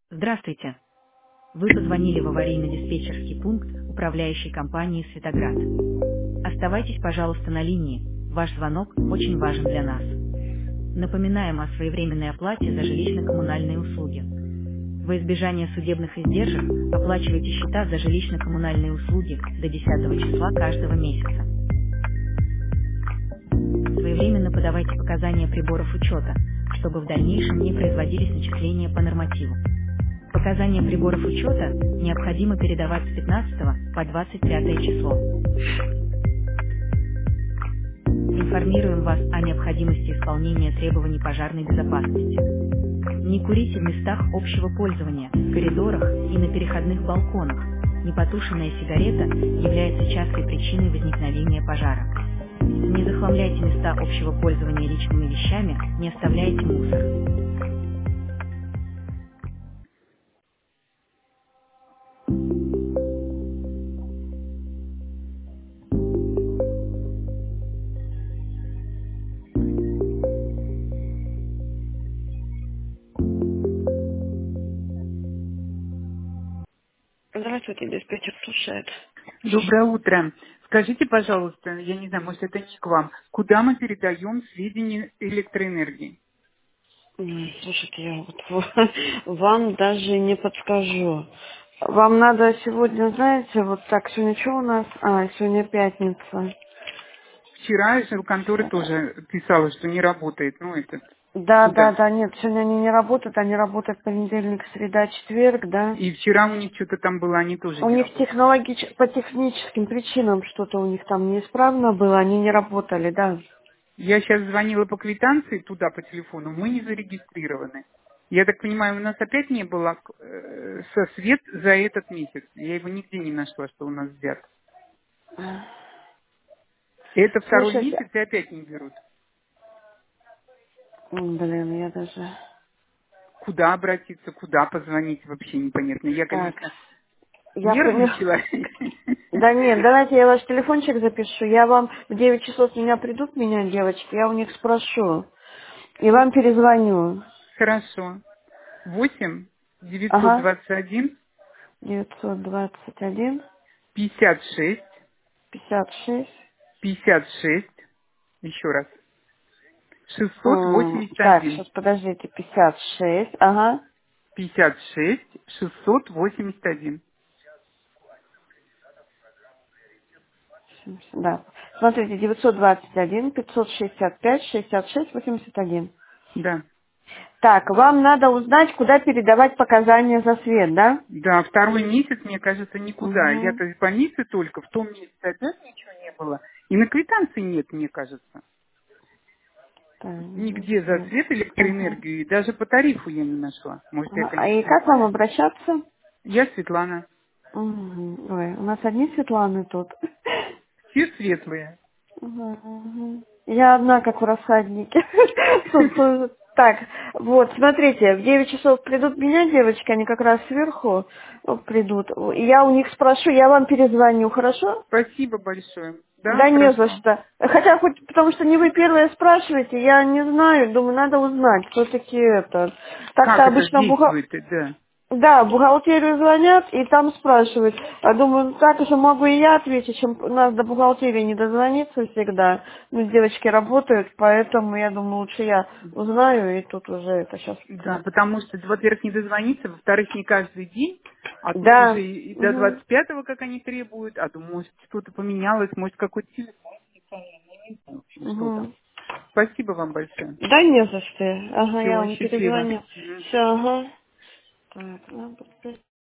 Здравствуйте. Вы позвонили в аварийно-диспетчерский пункт управляющей компании «Светоград». Оставайтесь, пожалуйста, на линии. Ваш звонок очень важен для нас. Напоминаем о своевременной оплате за жилищно-коммунальные услуги. Во избежание судебных издержек оплачивайте счета за жилищно-коммунальные услуги до 10 числа каждого месяца. Своевременно подавайте показания приборов учета, чтобы в дальнейшем не производились начисления по нормативу. Показания приборов учета необходимо передавать с 15 по 25 число. Информируем вас о необходимости исполнения требований пожарной безопасности. Не курите в местах общего пользования, в коридорах и на переходных балконах. Непотушенная сигарета является частой причиной возникновения пожара. Не захламляйте места общего пользования личными вещами, не оставляйте мусор. Здравствуйте, диспетчер слушает. Доброе утро. Скажите, пожалуйста, я не знаю, может это не к вам, куда мы передаем сведения электроэнергии? Слушайте, я вот вам даже не подскажу. Вам надо сегодня, знаете, вот так, сегодня что у нас? Сегодня пятница. Вчера контора тоже писала, что не работает, ну этот, Да, да, куда? да, нет, сегодня они не работают, они работают понедельник, среда, четверг, да. И вчера у них что-то там было, они тоже У не них работали. по техническим причинам что-то у них там неисправно было, они не работали, да. Я сейчас звонила по квитанции туда по телефону, мы не зарегистрированы. Я так понимаю, у нас опять не было со свет за этот месяц. Я его нигде не нашла, что у нас взят. Это второй Слушайте, месяц и опять не берут. блин, я даже... Куда обратиться, куда позвонить, вообще непонятно. Я, Так, конечно, я поняла. нервничала. Да нет, давайте я ваш телефончик запишу. Я вам в 9 часов меня придут меня, девочки, я у них спрошу. И вам перезвоню. Хорошо. 8 Ага. 921 921 56 56. 56. Еще раз. Так, 681 сейчас подождите, 56. Ага. 56 681. Да. Смотрите, 921 565 66 81. Да. Так, вам надо узнать, куда передавать показания за свет, да? Да, второй месяц, мне кажется, никуда. Угу. Я-то из больницы только, в том месяце опять ничего не было. И на квитанции нет, мне кажется. Так, Нигде за свет. свет Ага. электроэнергию, и даже по тарифу я не нашла. Может, я, А и конечно, не как вам знаю. обращаться? Я Светлана. Мгм. Ой, у нас одни Светланы тут. Все светлые. Мгм, мгм. Я одна, как в рассаднике. Тут, так, вот, смотрите, в 9 часов придут меня девочки, они как раз сверху придут. И я у них спрошу, я вам перезвоню, хорошо? Спасибо большое. Да, Да не за хорошо. что. Хотя хоть, потому что не вы первые спрашиваете, я не знаю, думаю, надо узнать, все-таки это. Так-то Как это обычно действует, да? Да, в бухгалтерию звонят и там спрашивают. А думаю, ну, так же могу и я ответить, чем у нас до бухгалтерии не дозвониться всегда. Ну, девочки работают, поэтому я думаю, лучше я узнаю, и тут уже это сейчас. Да, потому что, во-первых, не дозвониться, во-вторых, не каждый день, а тут уже Да. и до Мгм. 25-го, как они требуют, а думаю, может, что-то поменялось, может, какой-то телефон специальный, ну, не знаю, в общем, что там. Мгм. Спасибо вам большое. Да не за что. Ага, я Всего вам счастливо. перезвоню. Мгм. Все, ага. Так, ладно,